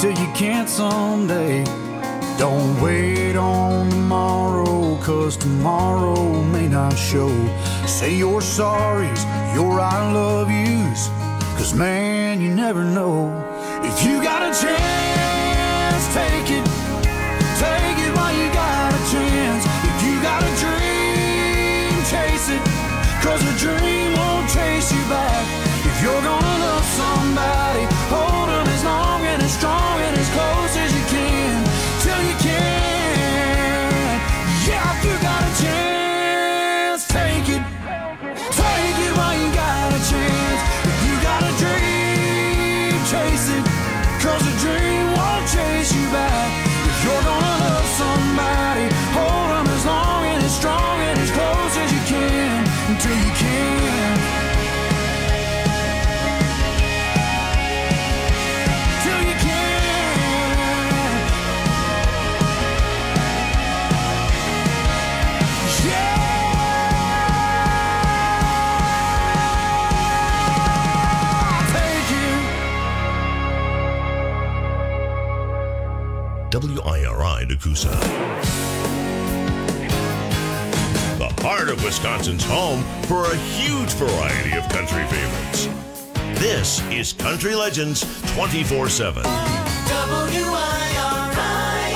till you can't someday. Don't wait on tomorrow, 'cause tomorrow may not show. Say your sorries, your I love yous, 'cause man, you never know. If you got a chance, take it. Take it while you got a chance. If you got a dream, chase it, 'cause a dream won't chase you back. If you're gonna love somebody, hold them as long and as strong and as close as you can, till you can. Yeah, if you got a chance, take it. Take it while you got a chance. If you got a dream, chase it, 'cause a dream won't chase you back. If you're gonna love somebody, hold them as long and as strong and as close as you can, until you can. Till you can. Yeah. Take it. WIRI Nakusa. The heart of Wisconsin's home for a huge variety of country favorites. This is Country Legends 24/7. WIRI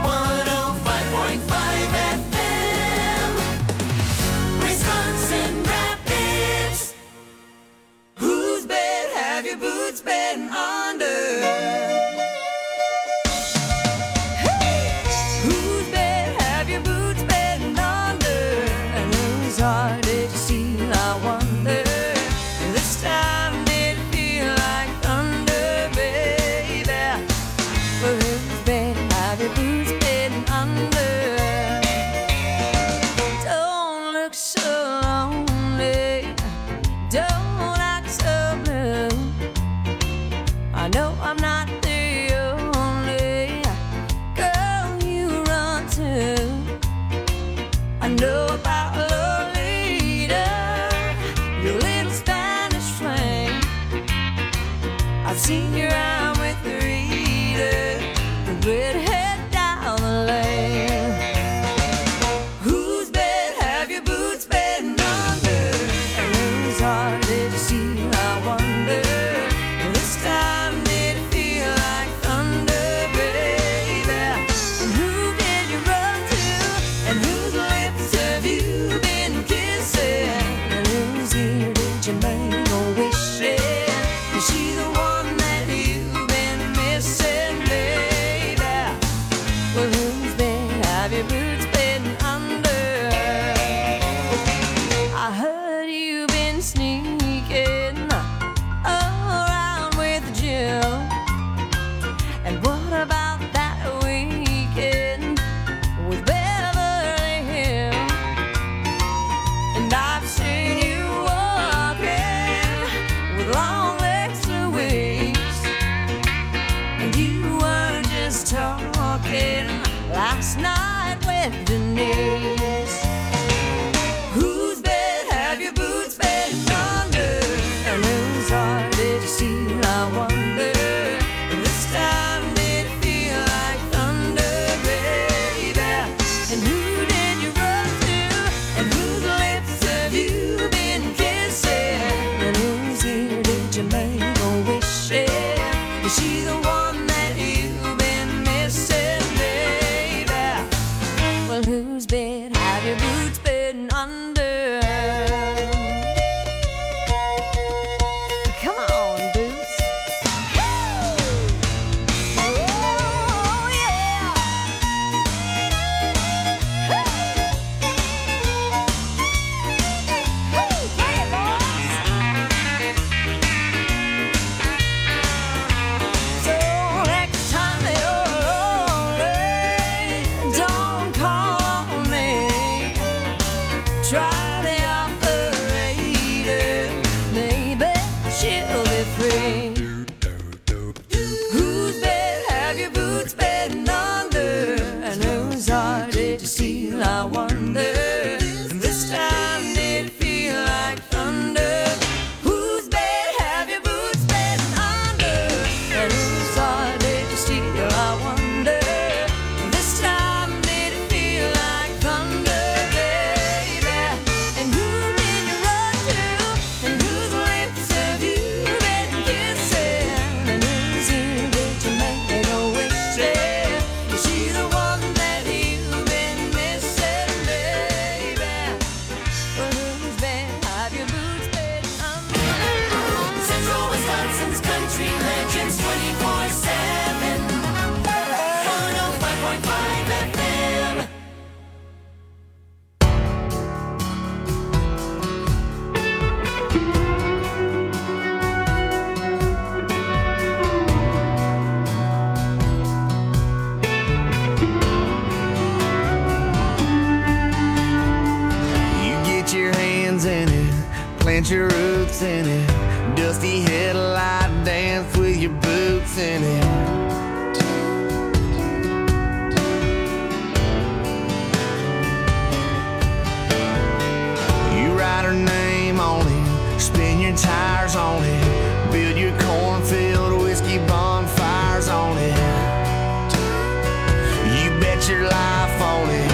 105.5 FM, Wisconsin Rapids. Whose bed have your boots been under? Whose bed have your boots been under? And whose heart did you steal, I wonder? This time did it feel like thunder, baby? Well, whose bed have your boots been under? Don't look so lonely, don't act so blue. I know I'm not the only girl you run to. I know about Lolita, your little Spanish flame. I've seen your eye with Rita, the redhead down the lane. Whose bed have your boots been under? And whose heart did you steal, I wonder? This time did it feel like thunder, baby? And who did you run to? And whose lips have you been kissing? And whose ear did you make a wish in? Is she the one that you've been missing, baby? Well, whose bed have your boots been under? I heard you've been sneaking around with Jill. And what about that weekend with Beverly Hills? And I've seen you walking with long legs Louise. And you were just talking last night with Denise. Whose bed have your boots been under? And whose heart did you steal, I wonder? This time did it feel like thunder, baby? And who did you run to? And whose lips have you been kissing? And whose ear did you make a wish in? Is she the one that you've been missing, baby? Well, whose bed have your boots been under? Come on, boots. Oh, yeah. Hey, boys. So plant your roots in it. Dusty headlight dance with your boots in it. You write her name on it, spin your tires on it, build your cornfield whiskey bonfires on it. You bet your life on it.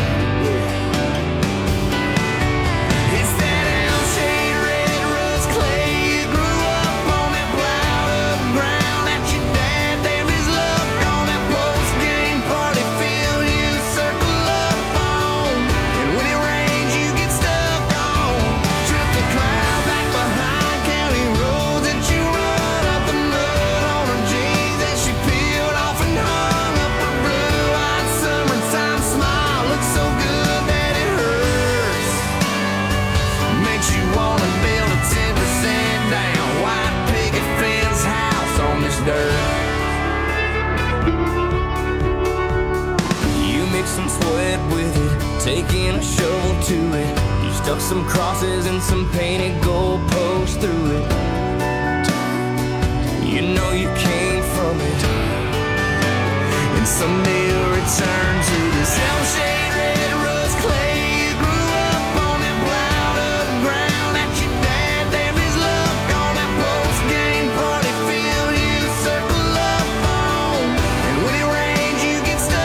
Some sweat with it, taking a shovel to it. You stuck some crosses and some painted goalposts through it. You know you came from it, and someday you'll return to this shade red rust clay. You grew up on that plowed up ground that your dad damned his luck on that post-game party field you circle up on. And when it rains you get stuck.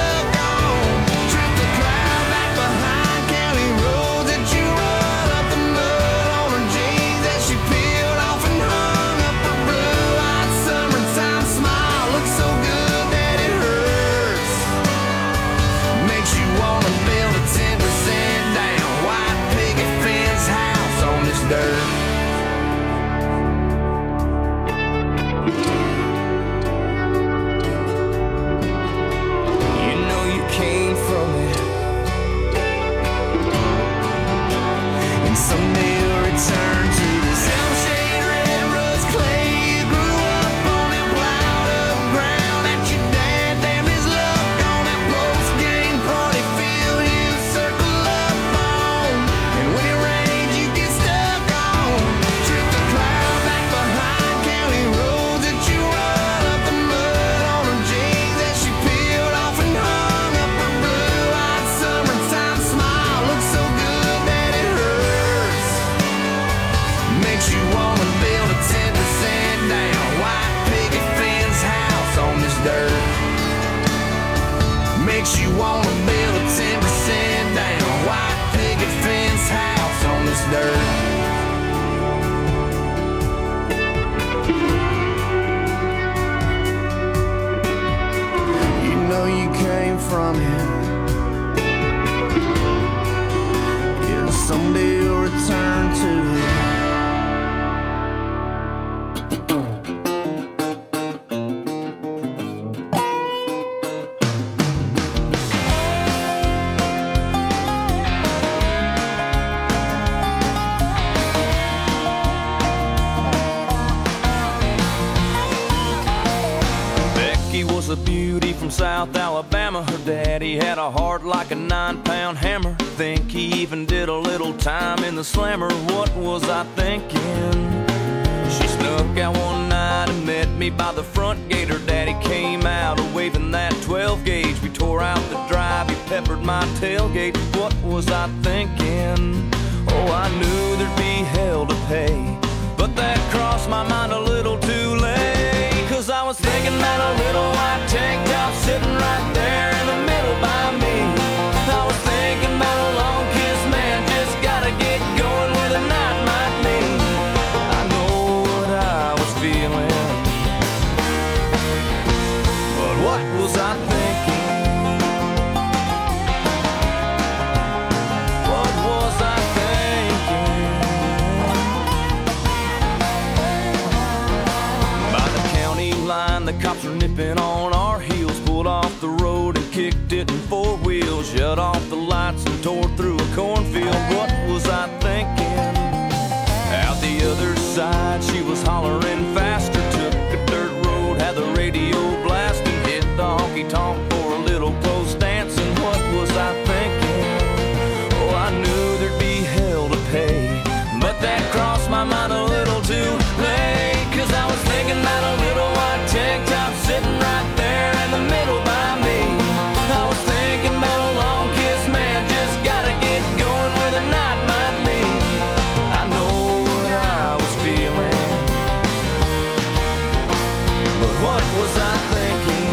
Makes you wanna build a 10% down white picket fence house on this dirt. You know you came from it. Yeah, someday you'll return to it. A beauty from South Alabama. Her daddy had a heart like a 9-pound hammer. Think he even did a little time in the slammer. What was I thinking? She snuck out one night and met me by the front gate. Her daddy came out waving that 12 gauge. We tore out the drive, he peppered my tailgate. What was I thinking? Oh, I knew there'd be hell to pay, but that crossed my mind a little too late. 'Cause I was thinking that a little white tank top sitting right there in the middle by me. I was thinking about a long kiss, man, just gotta get going where the night might lead. I know what I was feeling, but what was I thinking? What was I thinking? By the county line, the cops were nipping on our heels, pulled off the road and kicked it in 4 wheels, shut off the lights and tore through a cornfield. What was I thinking? Out the other side, she was hollering faster, took a dirt road, had the radio blasting, hit the honky-tonk for a little close dancing. What was I thinking? Oh, I knew there'd be hell to pay, but that crossed my mind But what was I thinking?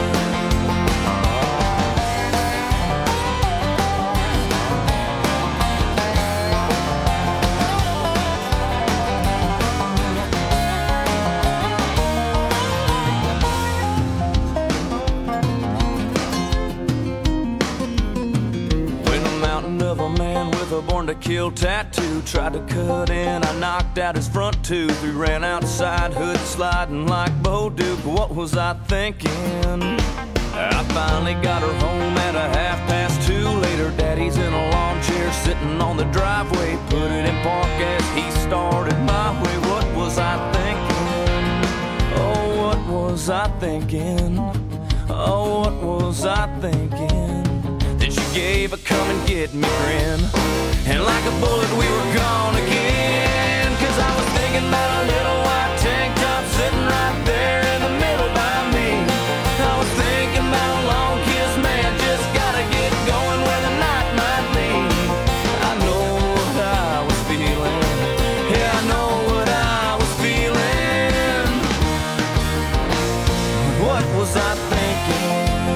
A born to kill tattoo tried to cut in, I knocked out his front tooth. We ran outside, hood sliding like Bo Duke. What was I thinking? I finally got her home at a 2:30. Later, Daddy's in a lawn chair sitting on the driveway. Put it in park as he started my way. What was I thinking? Oh, what was I thinking? Oh, what was I thinking? That you gave a come and get me grin, and like a bullet we were gone again. Cause I was thinking about a little white tank top sitting right there in the middle by me. I was thinking about a long kiss, man, just gotta get going where the night might lead. I know what I was feeling, yeah, I know what I was feeling. What was I thinking?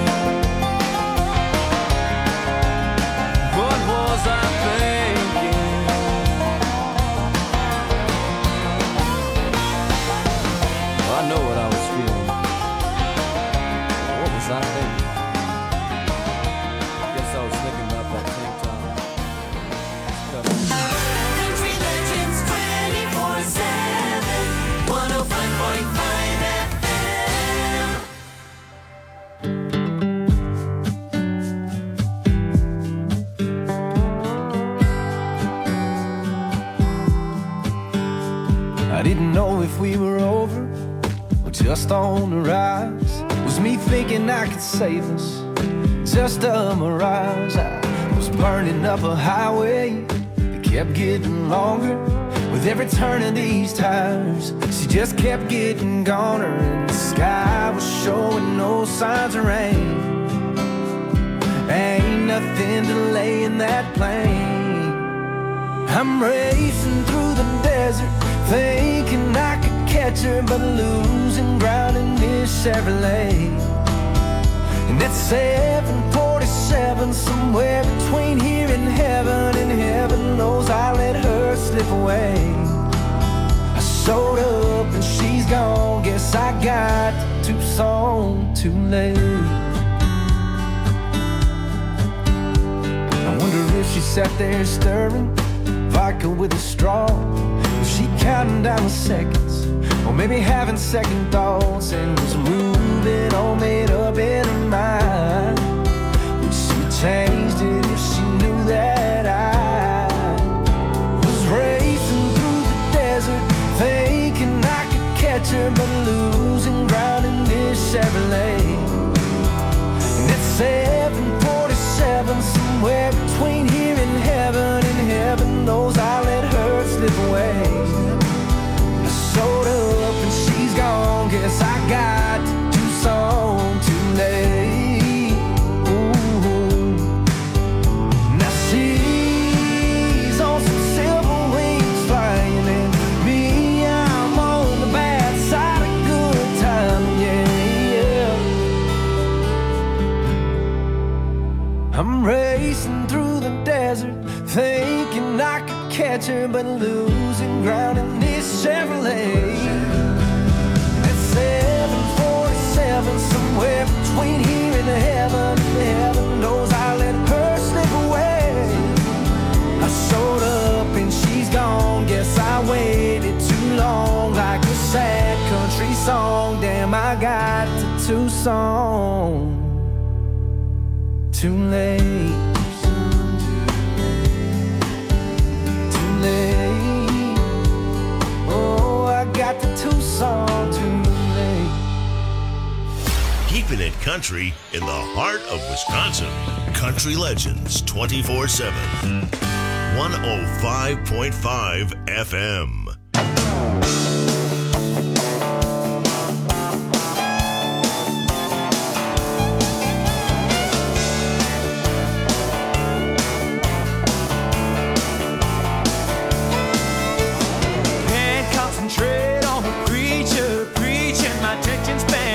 I didn't know if we were over or just on the rise. Was me thinking I could save us, just a mirage. I was burning up a highway that kept getting longer. With every turn of these tires, she just kept getting goner. And the sky was showing no signs of rain. Ain't nothing delaying that plane. I'm racing through the desert, thinking I could catch her, but losing ground in this Chevrolet. And at 7:47, somewhere between here and heaven knows I let her slip away. I showed up and she's gone, guess I got to Tucson too late. I wonder if she sat there stirring vodka with a straw. Was she counting down the seconds, or maybe having second thoughts, and was moving all made up in her mind? Would she changed it if she knew that I was racing through the desert, thinking I could catch her, but losing ground in this Chevrolet? And at 7:47, somewhere between here and heaven knows I let her slip away. I showed up and she's gone, guess I got to Tucson too late. Ooh. Now she's on some silver wings flying, and me, I'm on the bad side of good time, yeah. I'm racing through the desert, thinking I could catch her, but losing ground in this Chevrolet. At 7:47, somewhere between here and heaven knows I let her slip away. I showed up and she's gone, guess I waited too long, like a sad country song. Damn, I got to Tucson too late. Oh, I got the Tucson too late. Keeping it country in the heart of Wisconsin. Country Legends 24/7. 105.5 FM. Concentrate on the preacher preaching, my attention span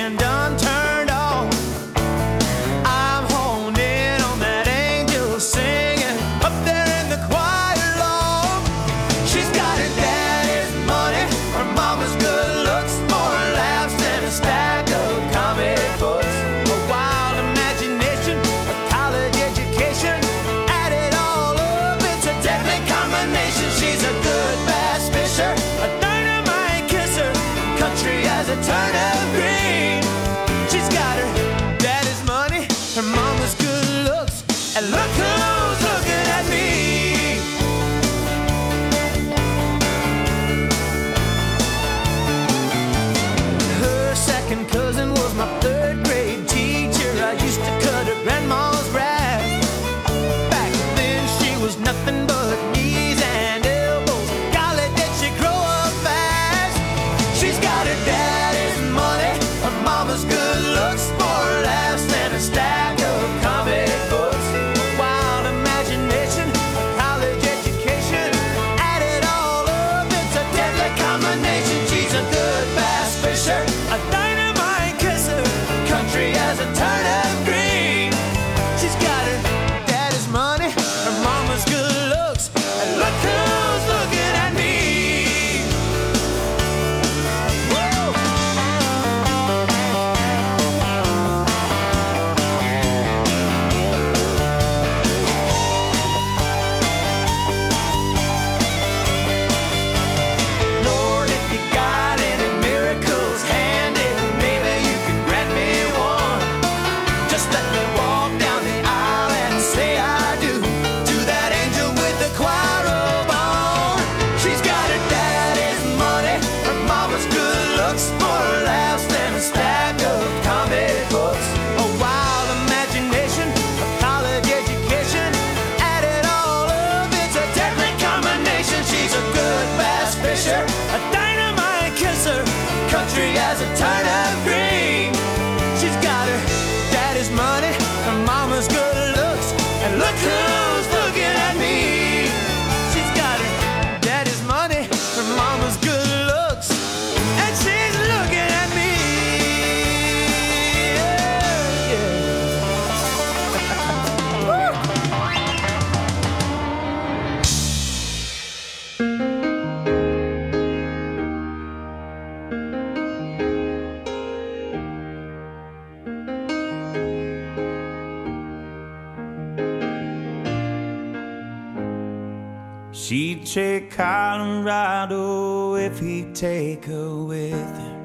She'd take Colorado if he'd take her with him.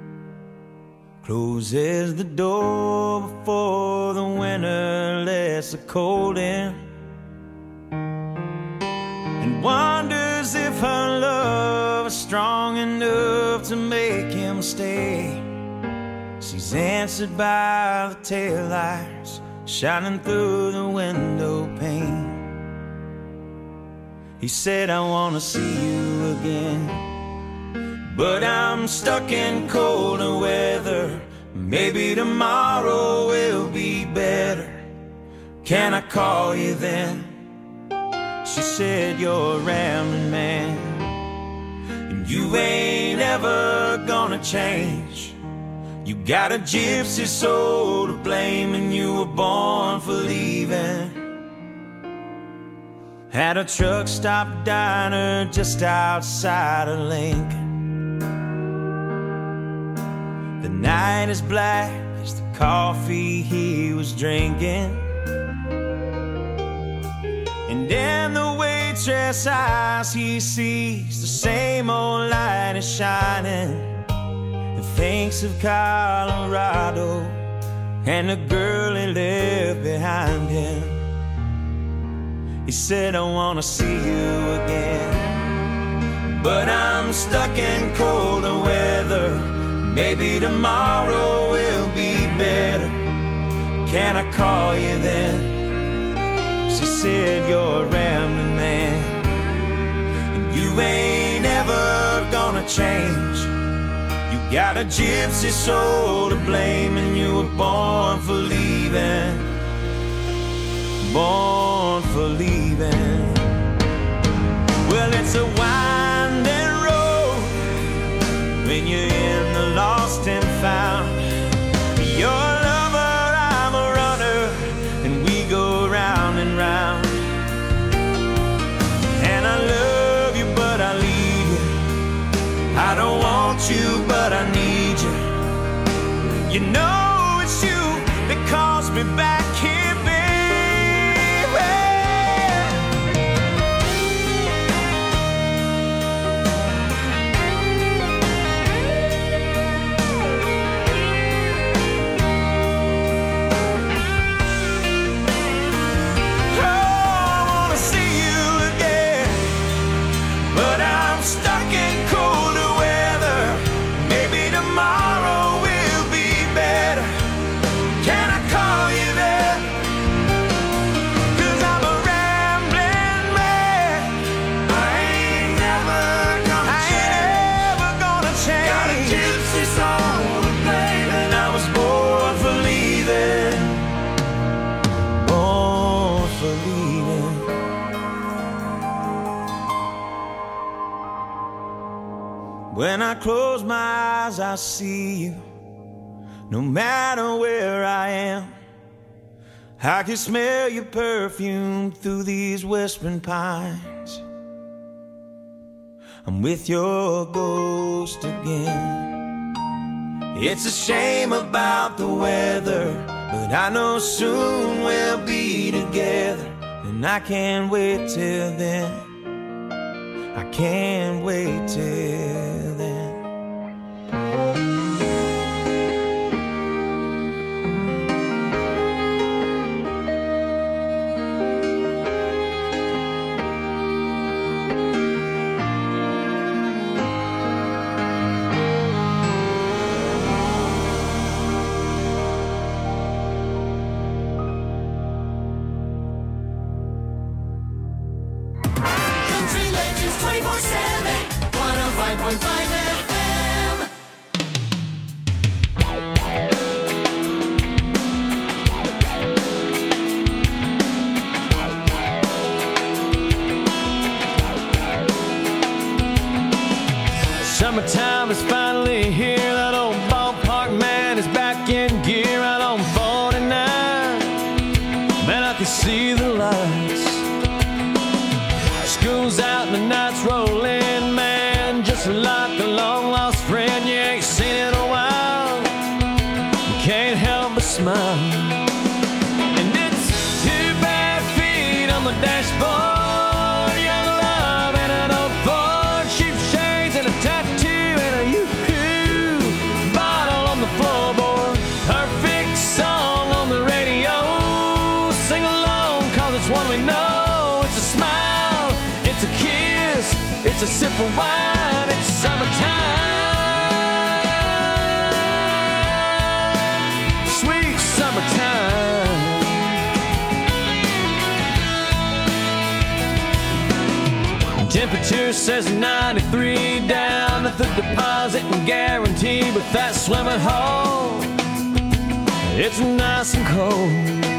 Closes the door before the winter lets the cold in, and wonders if her love is strong enough to make him stay. She's answered by the taillights shining through the window pane. He said, I wanna see you again, but I'm stuck in colder weather. Maybe tomorrow will be better. Can I call you then? She said, you're a rambling man, and you ain't ever gonna change. You got a gypsy soul to blame, and you were born for leaving. At a truck stop diner just outside of Lincoln. The night is black as the coffee he was drinking, and in the waitress' eyes he sees the same old light is shining, and thinks of Colorado and the girl he left behind him. He said, I wanna see you again, but I'm stuck in colder weather. Maybe tomorrow will be better. Can I call you then? She said, you're a rambling man, and you ain't ever gonna change. You got a gypsy soul to blame, and you were born for leaving. Born for leaving. Well, it's a winding road when you're in the lost and found. You're a lover, I'm a runner, and we go round and round. And I love you, but I leave you. I don't want you, but I need you. You know it's you that calls me back here. When I close my eyes, I see you. No matter where I am, I can smell your perfume through these whispering pines. I'm with your ghost again. It's a shame about the weather, but I know soon we'll be together, and I can't wait till then. I can't wait till then. Country Legends 24/7, 105.5 FM. Summertime is finally here. That old ballpark man is back in gear out on 49. Man, I can see the lights. School's out and the night's rolling, man. Just like a long lost friend you ain't seen in a while. You can't help but smile. And it's 2 bad feet on the dashboard. Young love It's a sip of wine, it's summertime. Sweet summertime. Temperature says 93 down at the deposit and guarantee, but that swimming hole, it's nice and cold.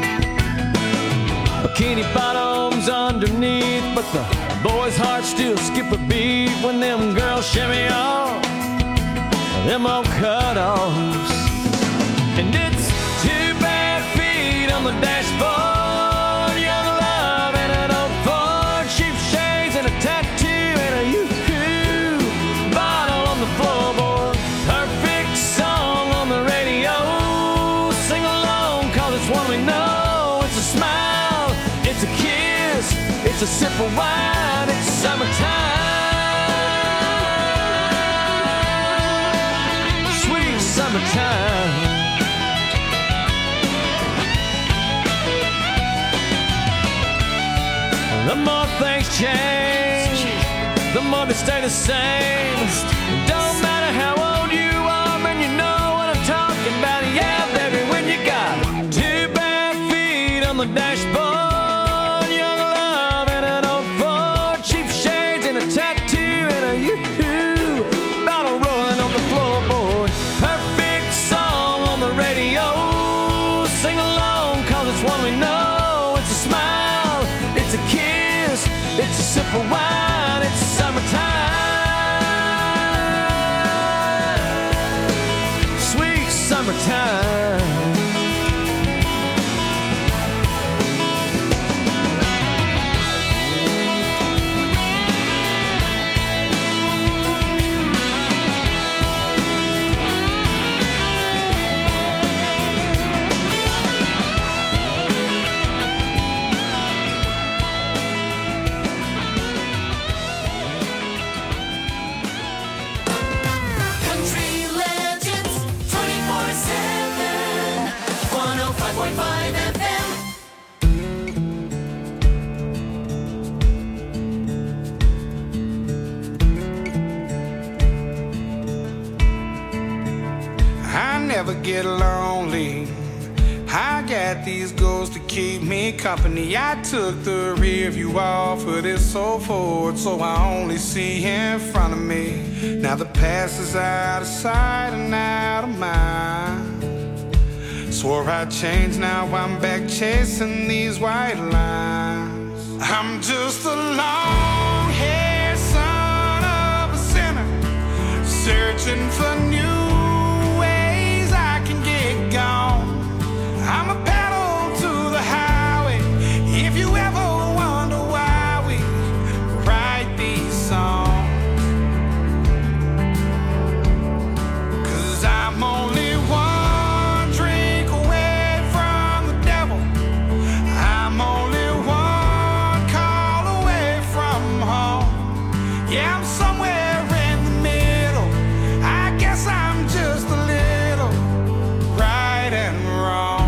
Bikini bottoms underneath, but the boys' hearts still skip a beat when them girls shimmy off them old cutoffs. And it's 2 bare feet on the dashboard, young love and an old Ford, cheap shades and a tattoo and a yoo-hoo bottle on the floorboard. Perfect song on the radio, sing along 'cause it's one we know. It's a smile, it's a kiss, it's a sip of wine, it's summertime. Sweet summertime. The more things change, the more they stay the same. Don't matter how old you are, man, you know what I'm talking about. Yeah, baby, when you got 2 bare feet on the dashboard, young love and an old Ford, cheap shades and a tattoo and a yoo-hoo bottle rolling on the floorboard. Perfect song on the radio, sing along 'cause it's one we know. It's a smile, it's a kiss, it's a sip of wine, it's summertime. Sweet summertime. Country Legends 24/7, 105.5 FM. I never get lonely. I got these goals to keep me company. I took the rear view off of this old Ford, so I only see in front of me. Now the past is out of sight and out of mind. Swore I'd change, now I'm back chasing these white lines. I'm just a long-haired son of a sinner, searching for new ways I can get gone. I'm a pedal to the highway. If you ever wonder why we write these songs, 'cause I'm only one drink away from the devil. I'm only one call away from home. Yeah, I'm somewhere in the middle. I guess I'm just a little right and wrong.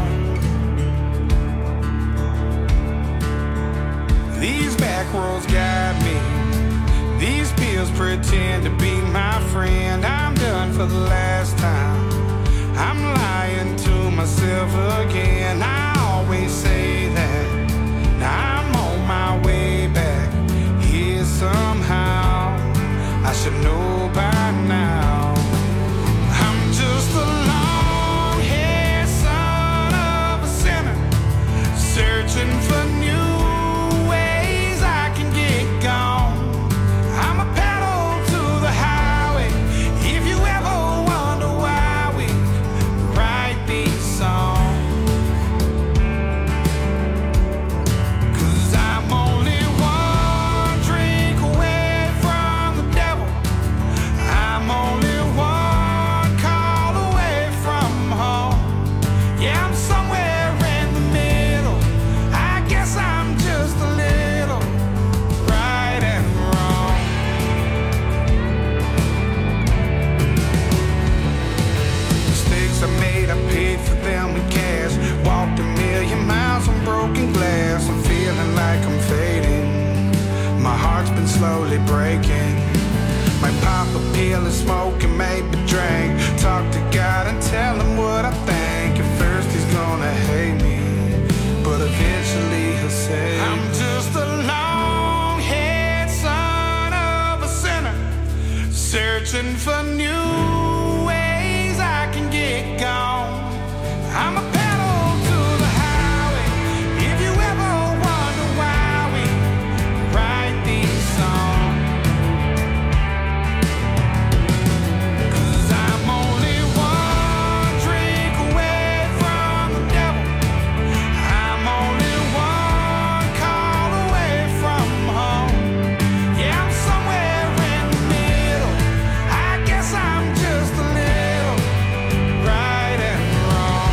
These back roads guide me. These pills pretend to be my friend. I'm done for the last time. I'm lying to myself again. I always say that. Now I'm on my way back here somehow. I should know by now. I'm just a long-haired son of a sinner, searching for new ways I can get gone. I'm a pedal to the highway. If you ever wonder why we write these songs, 'cause I'm only one drink away from the devil. I'm only one call away from home. Yeah, I'm somewhere in the middle. I guess I'm just a little right and wrong. Mistakes I made, I paid for them with cash. Walked a million miles on broken glass. I'm feeling like I'm fading. My heart's been been slowly breaking. Might pop a pill and smoke and maybe drink. Talk to God and tell him what I think. At first he's gonna hate me, but eventually he'll say, I'm just a long-haired son of a sinner, searching for new ways I can get gone. I'm a pedal to the highway. If you ever wonder why we write these songs, 'cause I'm only one drink away from the devil. I'm only one call away from home. Yeah, I'm somewhere in the middle. I guess I'm just a little right and wrong.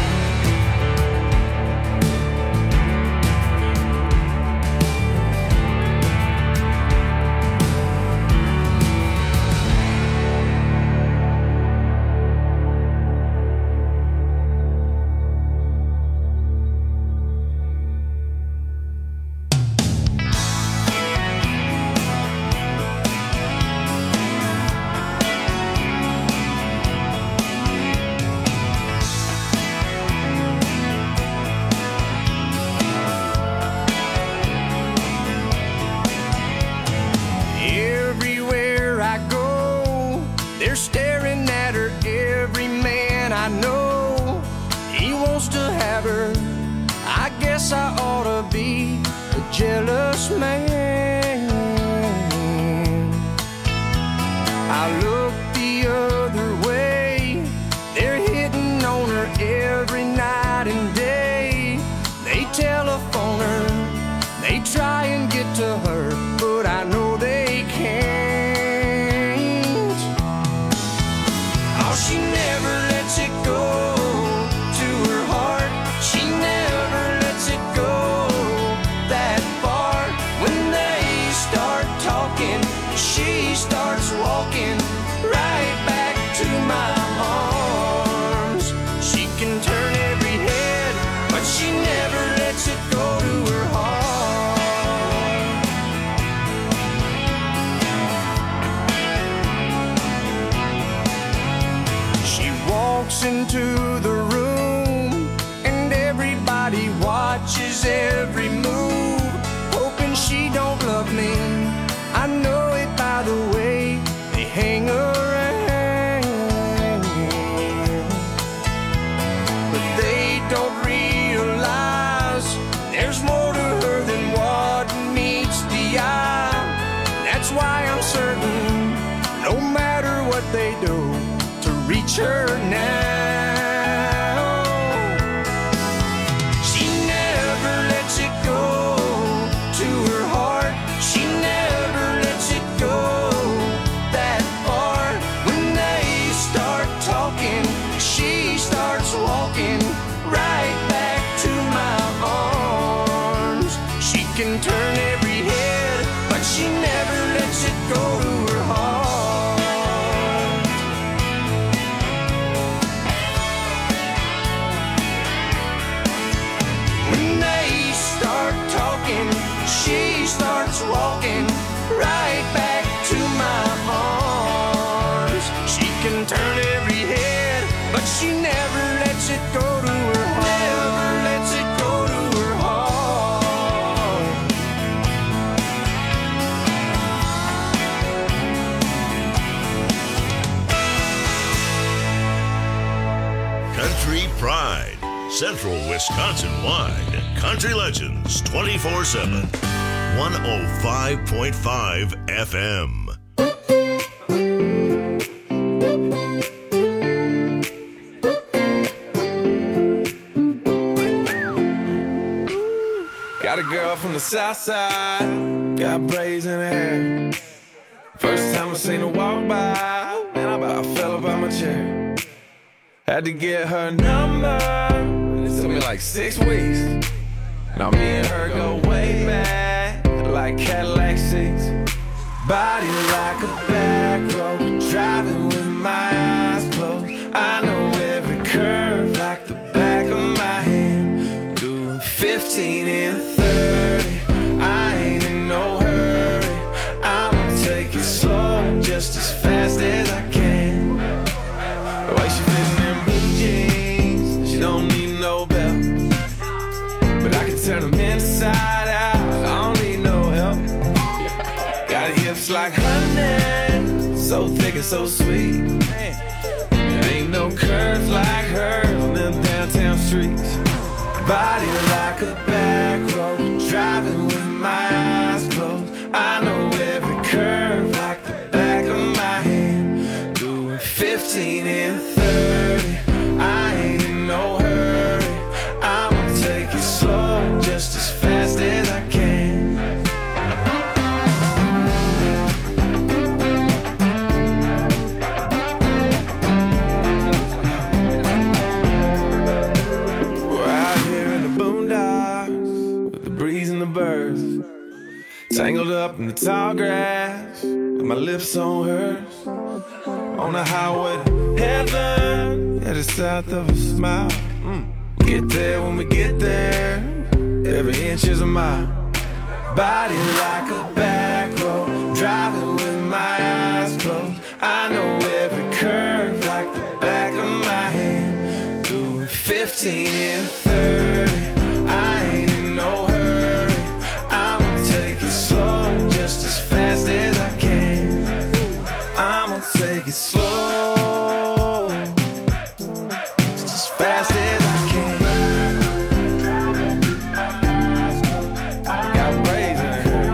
Everywhere I go, they're staring at her. Every man I know, he wants to have her. I guess I ought to be a jealous man. I look the other way, they're hitting on her every night and day. They telephone her, they try and get to her, but I know they can't. Oh, she never lets it go to her heart. She never lets it go that far. When they start talking, she starts walking right back to my arms. She can turn every head, but she never lets it go to her heart. She walks into the room and everybody watches every move, hoping she don't love me. I know it by the way they hang around, but they don't realize there's more to her than what meets the eye. That's why I'm certain, no matter what they do, to reach her now. She never lets it go to her heart. She never lets it go that far. When they start talking, she starts walking right back to my arms. She can turn every head, but she never lets it go to her heart. When they start talking, she starts walking right back to my arms. She can turn every head, but she never lets it go to her heart. Never lets it go to her heart. Country Pride, Central Wisconsin-wide. Country Legends 24/7. 105.5 FM. Got a girl from the south side, got braids in her hair. First time I seen her walk by, man, I about fell up out my chair. Had to get her number, it took me like 6 weeks. Now me and her go way back, like Cadillac seats. Body like a back road, driving with my eyes closed. I know every curve like the back of my hand. Doing 15 and 30, I ain't in no hurry. I'm no belt, but I can turn them inside out. I don't need no help. Got hips like honey, so thick and so sweet. There ain't no curves like hers on them downtown streets. Body like a back road, driving with my eyes closed. I know every curve like the back of my hand. Doing 15 and 30, I ain't in no hurry. I'ma take it slow, just as fast as I can. Tangled up in the tall grass, with my lips on hers, on the highway to heaven, at the south of a smile. Get there when we get there, every inch is a mile. Body like a back road, driving with my eyes closed. I know every curve like the back of my hand. Doing 15 and 30, I ain't in no hurry. I'ma take it slow, just as fast as I can. I'ma take it slow, just as fast as I can. Got braids in her.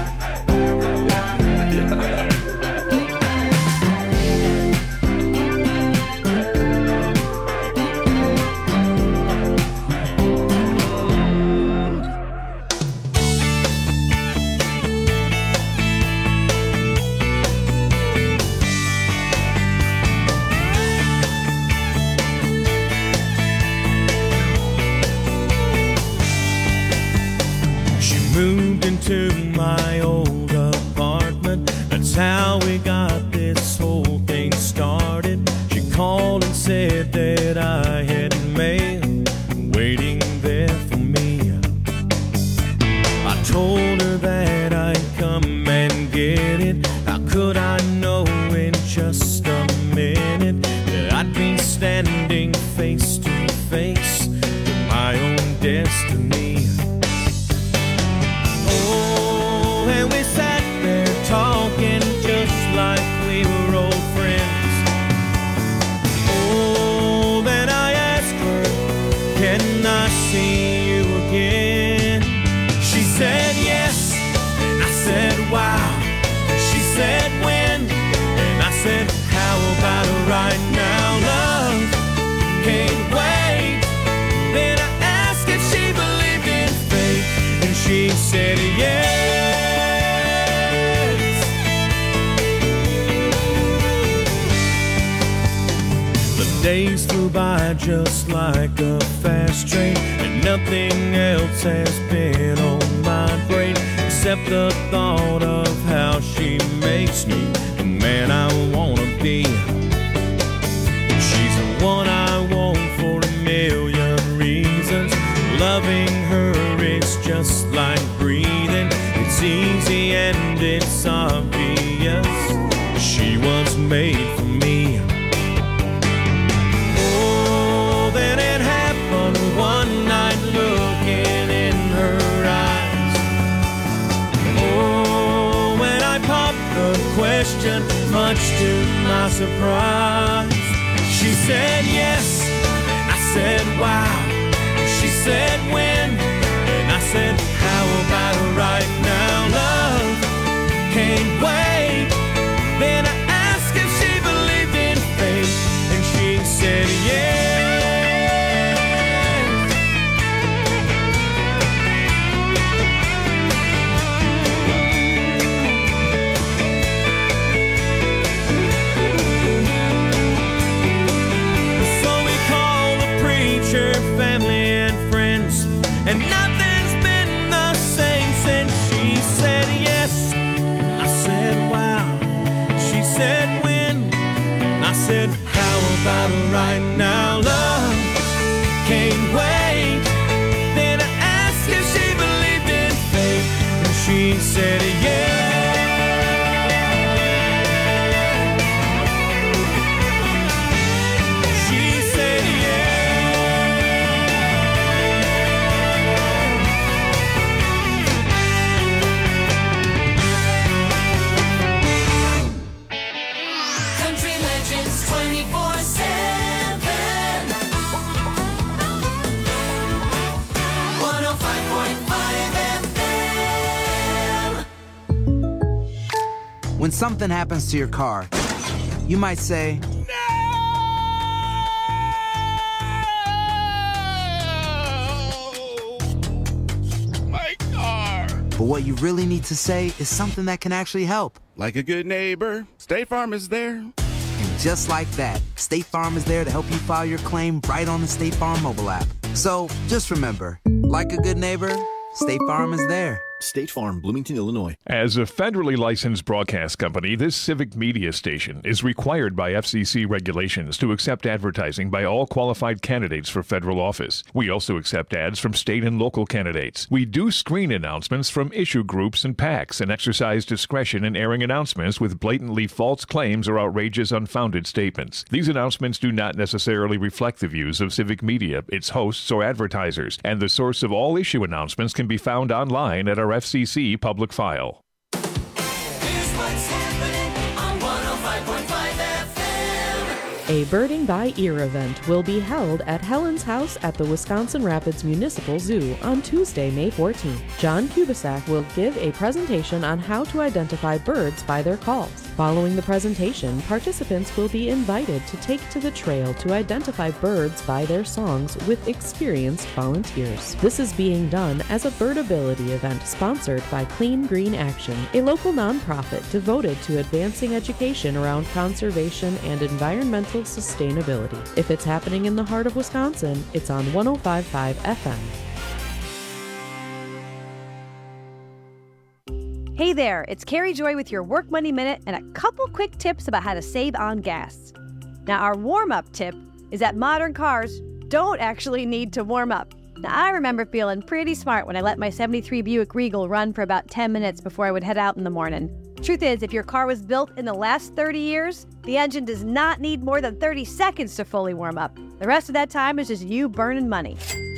Moved into my old apartment. That's how we got this whole thing started. She called and said that I had mail waiting there for me. I told her that I'd come and get it. How could I know in just a minute that I'd be standing face to face with my own destiny? And we sat there talking just like we were old friends. Oh, then I asked her, can I see you again? She said yes, and I said wow. She said when, and I said how about right now, love? Can't wait. Then I asked if she believed in fate, and she said yes. Days flew by just like a fast train, and nothing else has been on my brain except the thought of how she makes me the man I wanna be. She's the one I want for a million reasons. Loving her is just like breathing. It's easy and it's obvious. She was made for me. Then it happened one night, looking in her eyes. Oh, when I popped the question, much to my surprise, she said yes, and I said wow. She said when, and I said how about right now, love? Can't wait. Then I asked if she believed in fate, and she said yes. And nothing's been the same since she said yes. I said wow. She said when. I said how about right now, love? Can't wait. Then I asked if she believed in fate, and she said yes. She said yes. something happens to your car, you might say, My car! But what you really need to say is something that can actually help. Like a good neighbor, State Farm is there. And just like that, State Farm is there to help you file your claim right on the State Farm mobile app. So just remember, like a good neighbor, State Farm is there. State Farm, Bloomington, Illinois. As a federally licensed broadcast company, this civic media station is required by FCC regulations to accept advertising by all qualified candidates for federal office. We also accept ads from state and local candidates. We do screen announcements from issue groups and PACs and exercise discretion in airing announcements with blatantly false claims or outrageous, unfounded statements. These announcements do not necessarily reflect the views of civic media, its hosts, or advertisers, and the source of all issue announcements can be found online at our FCC public file. Here's what's happening on 105.5 FM. A Birding by Ear event will be held at Helen's House at the Wisconsin Rapids Municipal Zoo on Tuesday, May 14th. John Kubisak will give a presentation on how to identify birds by their calls. Following the presentation, participants will be invited to take to the trail to identify birds by their songs with experienced volunteers. This is being done as a birdability event sponsored by Clean Green Action, a local nonprofit devoted to advancing education around conservation and environmental sustainability. If it's happening in the heart of Wisconsin, it's on 105.5 FM. Hey there, it's Carrie Joy with your Work Money Minute and a couple quick tips about how to save on gas. Now, our warm-up tip is that modern cars don't actually need to warm up. Now, I remember feeling pretty smart when I let my 73 Buick Regal run for about 10 minutes before I would head out in the morning. Truth is, if your car was built in the last 30 years, the engine does not need more than 30 seconds to fully warm up. The rest of that time is just you burning money.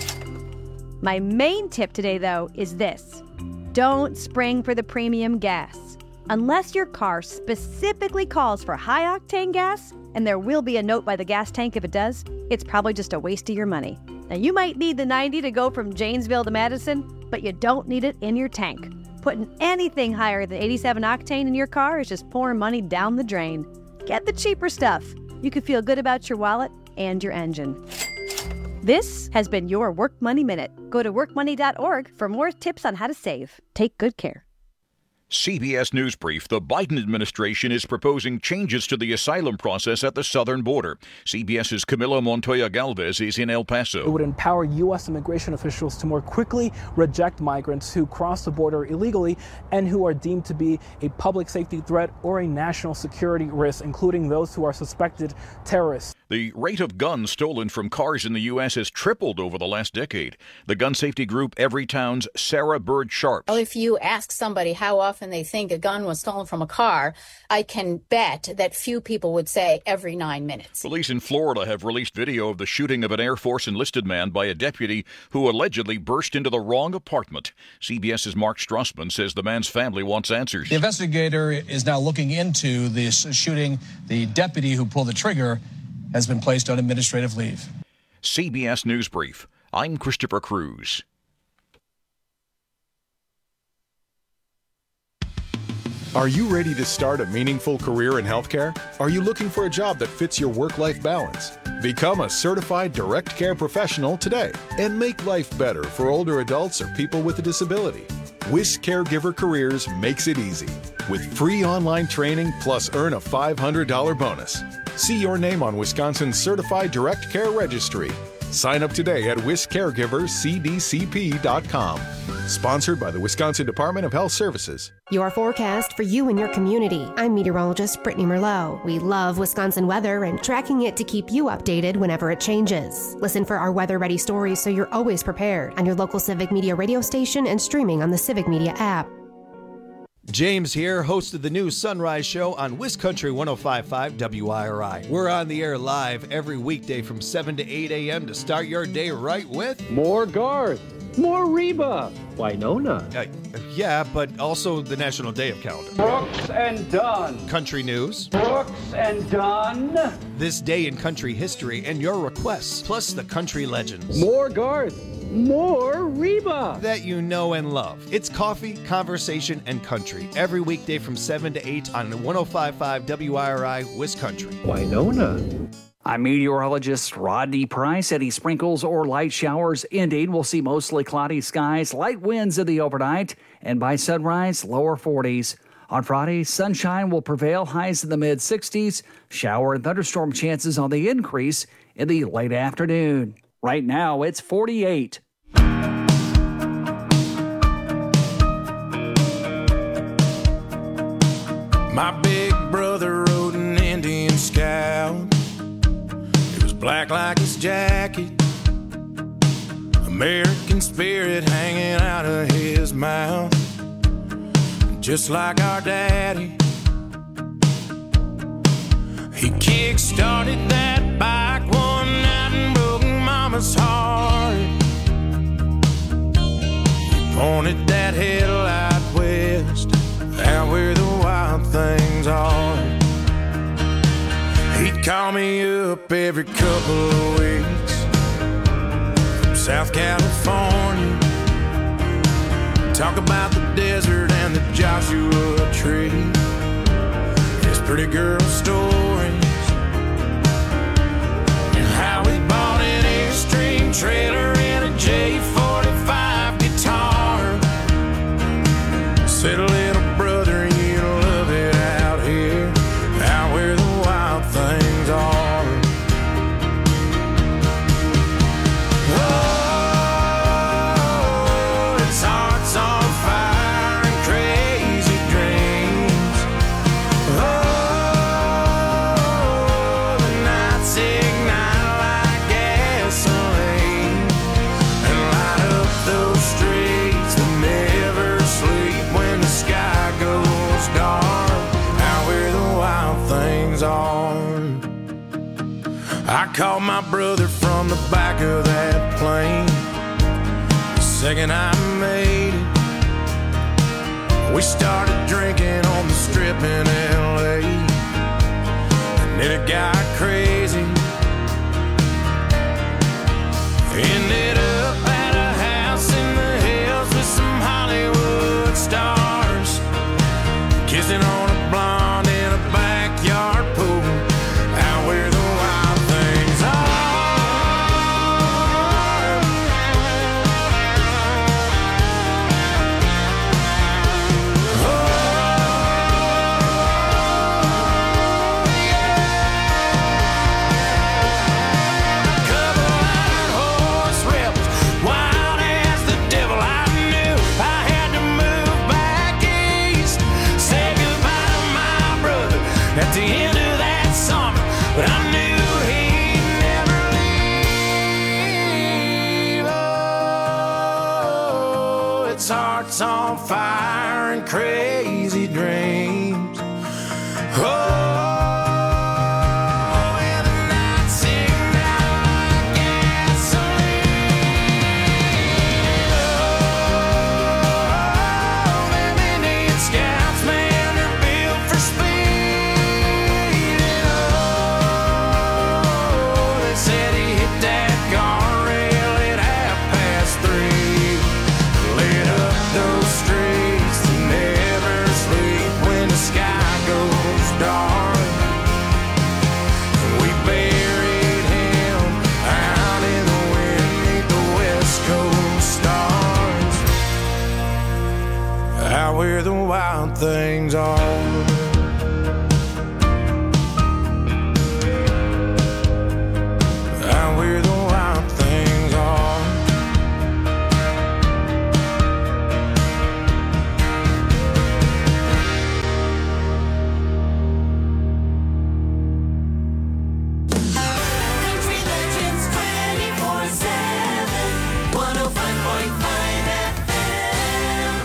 My main tip today, though, is this. Don't spring for the premium gas. Unless your car specifically calls for high-octane gas, and there will be a note by the gas tank if it does, it's probably just a waste of your money. Now, you might need the 90 to go from Janesville to Madison, but you don't need it in your tank. Putting anything higher than 87 octane in your car is just pouring money down the drain. Get the cheaper stuff. You can feel good about your wallet and your engine. This has been your Work Money Minute. Go to workmoney.org for more tips on how to save. Take good care. CBS News Brief. The Biden administration is proposing changes to the asylum process at the southern border. CBS's Camila Montoya Galvez is in El Paso. It would empower U.S. immigration officials to more quickly reject migrants who cross the border illegally and who are deemed to be a public safety threat or a national security risk, including those who are suspected terrorists. The rate of guns stolen from cars in the U.S. has tripled over the last decade. The gun safety group Everytown's Sarah Bird Sharp. Well, if you ask somebody how often they think a gun was stolen from a car, I can bet that few people would say every 9 minutes. Police in Florida have released video of the shooting of an Air Force enlisted man by a deputy who allegedly burst into the wrong apartment. CBS's Mark Strassman says the man's family wants answers. The investigator is now looking into this shooting. The deputy who pulled the trigger has been placed on administrative leave. CBS News Brief. I'm Christopher Cruz. Are you ready to start a meaningful career in healthcare? Are you looking for a job that fits your work-life balance? Become a certified direct care professional today and make life better for older adults or people with a disability. WIS Caregiver Careers makes it easy with free online training plus earn a $500 bonus. See your name on Wisconsin's Certified Direct Care Registry. Sign up today at wiscaregivercdcp.com. Sponsored by the Wisconsin Department of Health Services. Your forecast for you and your community. I'm meteorologist Brittany Merlot. We love Wisconsin weather and tracking it to keep you updated whenever it changes. Listen for our weather-ready stories so you're always prepared on your local Civic Media radio station and streaming on the Civic Media app. James here, host of the new Sunrise Show on WisCountry 105.5 WIRI. We're on the air live every weekday from 7 to 8 a.m. to start your day right with more Garth, more Reba, Winona. Yeah, but also the National Day of Calendar. Brooks and Dunn. Country news. Brooks and Dunn. This day in country history and your requests, plus the country legends. More Garth, More Reba that you know and love. It's coffee, conversation, and country every weekday from 7 to 8 on 105.5 WIRI Wisconsin. Winona. I'm meteorologist Rodney Price. Any sprinkles or light showers ending. We'll see mostly cloudy skies, light winds in the overnight, and by sunrise, lower 40s. On Friday, sunshine will prevail, highs in the mid-60s. Shower and thunderstorm chances on the increase in the late afternoon. Right now, it's 48. My big brother rode an Indian Scout. It was black like his jacket, American spirit hanging out of his mouth, just like our daddy. He kick-started that bike one night and broke Mama's heart. He pointed that headlight west, out where the wild things are. He'd call me up every couple of weeks from South California, talk about the desert and the Joshua Tree, his pretty girl stories, and how he bought an Airstream trailer and a J45 guitar. Said, little brother, you love it out here, out where the wild things are. Oh, his heart's on fire and crazy dreams. Oh, the nights ignite like gasoline and light up those streets that never sleep when the sky goes dark, out where the wild things are. I called my brother from the back of that plane the second I made it. We started drinking on the strip in LA, and then it got crazy. Ended up at a house in the hills with some Hollywood stars, kissing on a blonde in a backyard pool, out where the wild things are. Oh, yeah. Couple iron horse rebels, wild as the devil. I knew I had to move back east, say goodbye to my brother at the end of that summer, but I knew he'd never leave. Oh, its heart's on fire and crazy dreams. Oh, and the nights ignite like gasoline. Oh, them Indian Scouts, man, they're built for speed. And oh, they said he hit that guardrail at 3:30, lit up those streets that never sleep when the sky goes dark. We buried him out in the wind 'neath the West Coast stars, out where the wild things are. Out where the wild things are. Country Legends 24/7, 105.5 FM.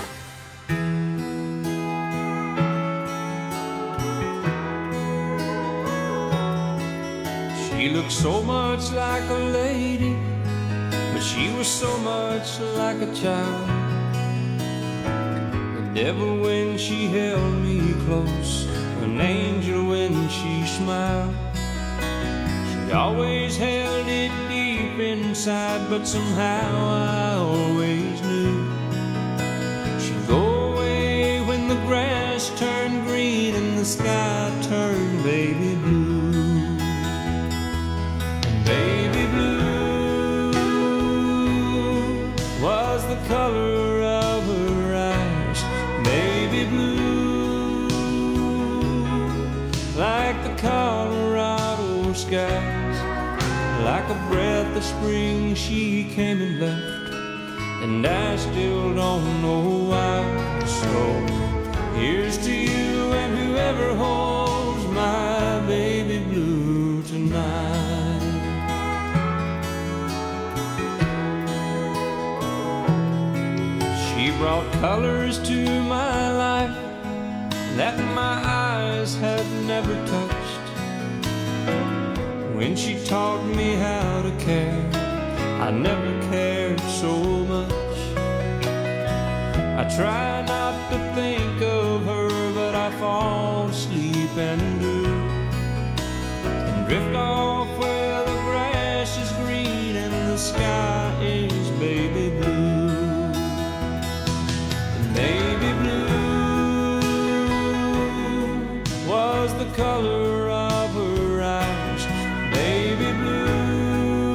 She looked so much like a lady, but she was so much like a child. The devil when she held me close, an angel when she smiled. She always held it deep inside, but somehow I sky turned baby blue. Baby blue was the color of her eyes. Baby blue, like the Colorado skies. Like a breath of spring she came and left, and I still don't know why. So here's to you and whoever holds my baby blue tonight. She brought colors to my life that my eyes had never touched. When she taught me how to care, I never cared so much. I try not to think of her, but I fall asleep and do, and drift off where the grass is green and the sky is baby blue. And baby blue was the color of her eyes. Baby blue,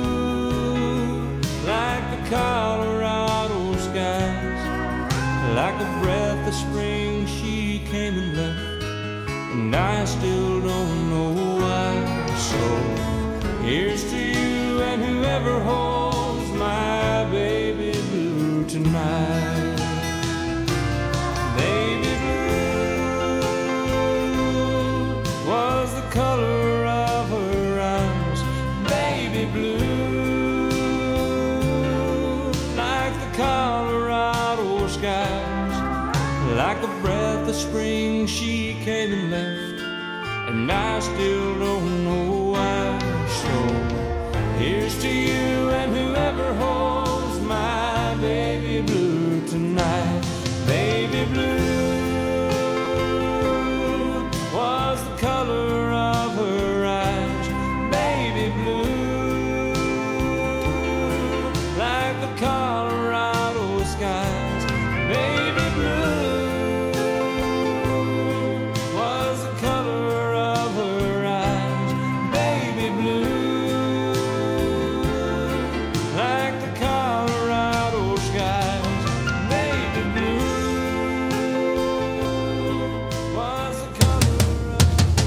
like the Colorado skies. Like a breath of spring she came and left, and I still don't know why. So here's to you and whoever holds my baby blue tonight. Baby blue was the color of her eyes. Baby blue, like the Colorado skies. Like a breath of spring she came and left, and I still don't know why. So here's to you and whoever holds my baby blue tonight. Baby blue was the color of her eyes. Baby blue, like the Colorado skies. Baby blue was the color of her eyes. Baby blue, like the Colorado skies. Baby blue was the color of...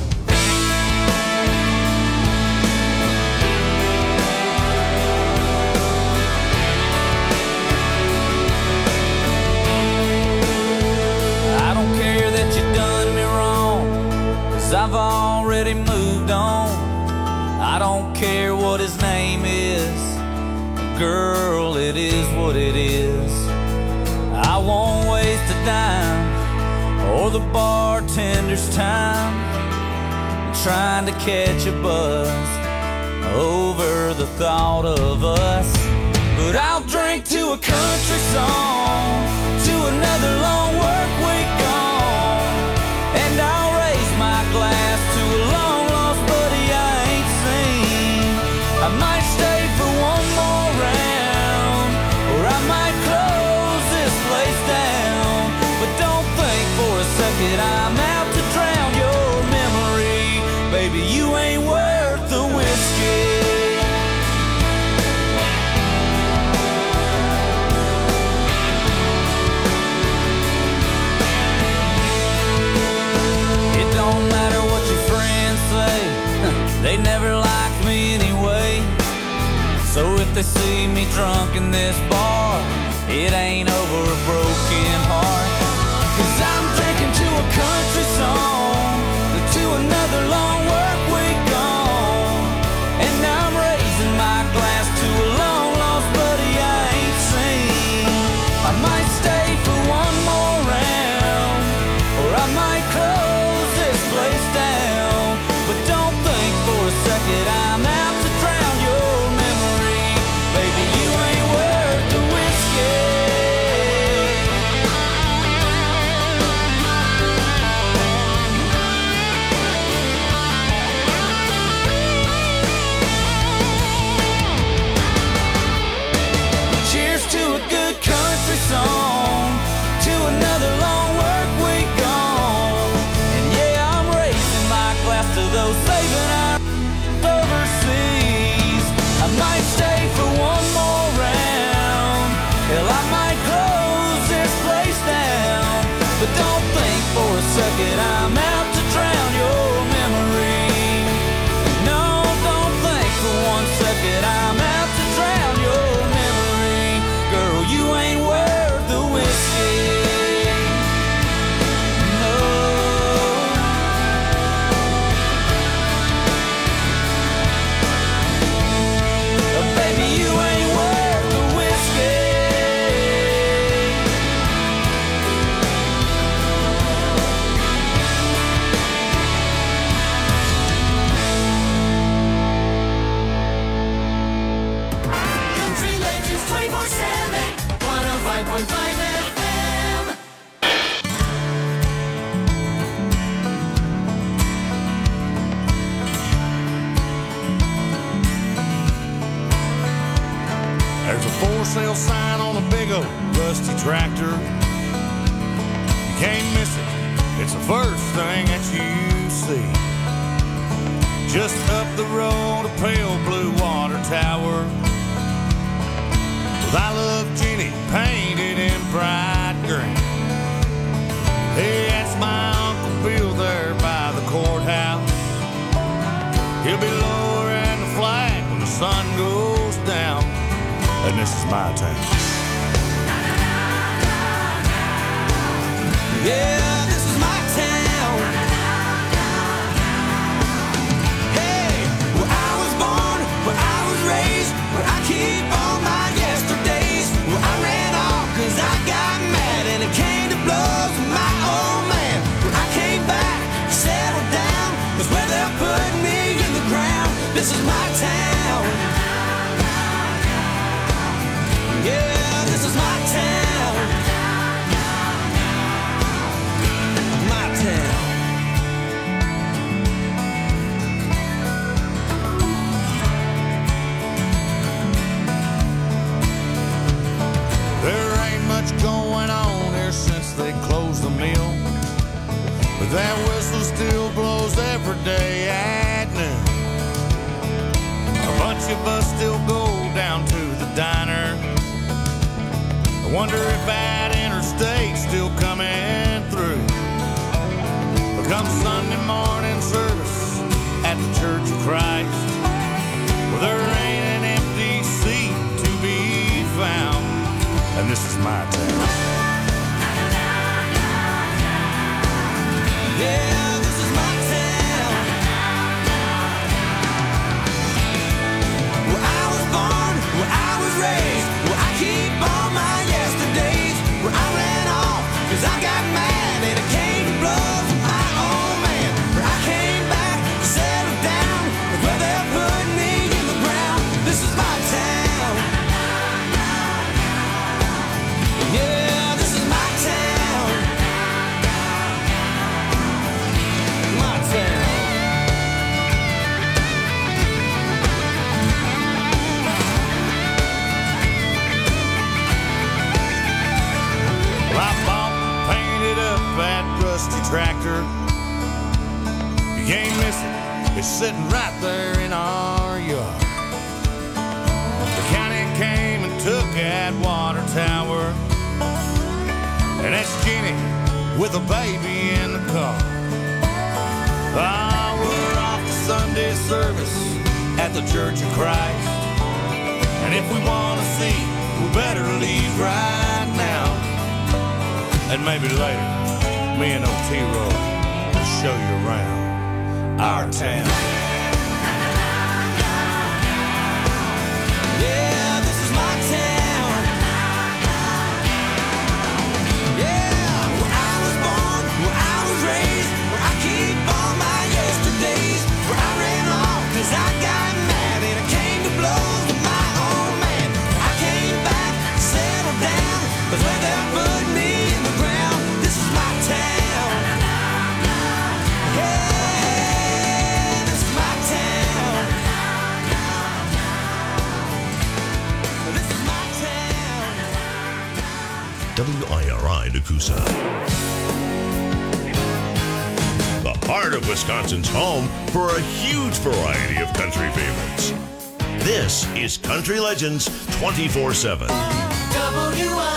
I don't care that you done me wrong, 'cause I've already moved on. I don't care what his name is, girl, it is what it is. I won't waste a dime or the bartender's time trying to catch a buzz over the thought of us. But I'll drink to a country song, to another long work week gone, and I'll raise my glass to a long lost buddy I ain't seen. I might stay for one more round, or I might close this place down. But don't think for a second I'm out to drown your memory. Baby, you ain't worth the whiskey. They never liked me anyway. So if they see me drunk in this bar, it ain't over a broken heart. 'Cause I'm drinking to a country song, to another long work week gone, and I'm raising my glass to a long lost buddy I ain't seen. I might stay for one more round, or I might close this place down. But don't think for a second I'm out to drown your memory. Baby, you ain't worth the whiskey. second I'm out to drown your memory. No, don't think for 1 second I'm out to drown your memory. Girl, you ain't worth the whiskey. No. Baby, you ain't worth the whiskey. Country Legends 24/7, 105.5 FM. There's a for sale sign on a big old rusty tractor. You can't miss it. It's the first thing that you see. Just up the road, a pale blue water tower with I Love Jenny painted in bright green. Hey, that's my Uncle Bill there by the courthouse. He'll be lowering the flag when the sun goes down. And this is my town. Yeah, this is my town. Hey, where I was born, where I was raised, where I keep all my yesterdays. Where I ran off 'cause I got mad and it came to blows with my old man. Where I came back, settled down, 'cause where they're putting me in the ground. This is my town. Yeah, this is my town. My town. There ain't much going on here since they closed the mill, but that whistle still blows every day at noon. A bunch of us still go down to the diner. I wonder if that interstate's still coming through. But come Sunday morning service at the Church of Christ, well, there ain't an empty seat to be found. And this is my town. Yeah, this is my town. Where I was born, where I was raised, where I keep all my yesterdays. Where I ran off 'cause I got mad and it came to blows with my old man. Where I came back, settled down, where they're putting me in the ground. This is my town. Yeah, this is my town. My town. Well, I bought and painted up that rusty tractor. You can't miss it. It's sitting right there in our yard. The county came and took that water tower, and that's Jenny with a baby in the car. Ah, we're off to Sunday service at the Church of Christ, and if we want to see, we better leave right now. And maybe later, me and Otero will show you around our town. Yeah, this is my town. Yeah, where I was born, where I was raised, where I keep all my yesterdays. Where I ran off 'cause I got mad and it came to blows with my old man. I came back, settled down, 'cause where they're putting me in the ground. This is my town. Yeah, this is my town. This is my town. WIRI Nakusa. The heart of Wisconsin's home for a huge variety of country favorites. This is Country Legends 24/7. WIRI